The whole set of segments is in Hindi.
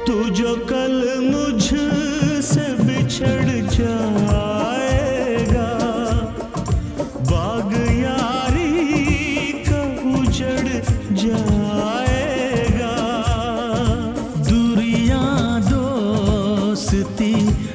तू जो कल मुझसे बिछड़ जाएगा, बाग यारी का उजड़ जाएगा। दूरियां दोस्ती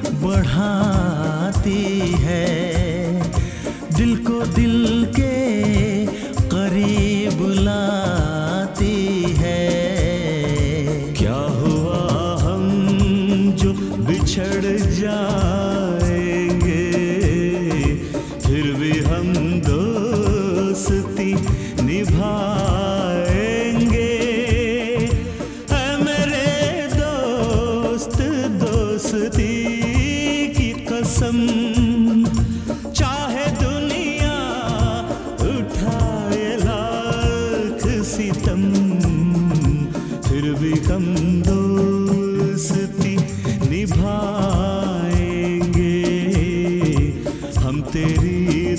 बढ़ाती है, दिल को दिल के करीब लाती है। क्या हुआ हम जो बिछड़ जाएंगे, फिर भी हम दोस्ती निभाएंगे। ऐ मेरे दोस्त, दोस्ती की कसम, चाहे दुनिया उठाए लाख सितम, फिर भी हम दोस्ती निभाएंगे। हम तेरी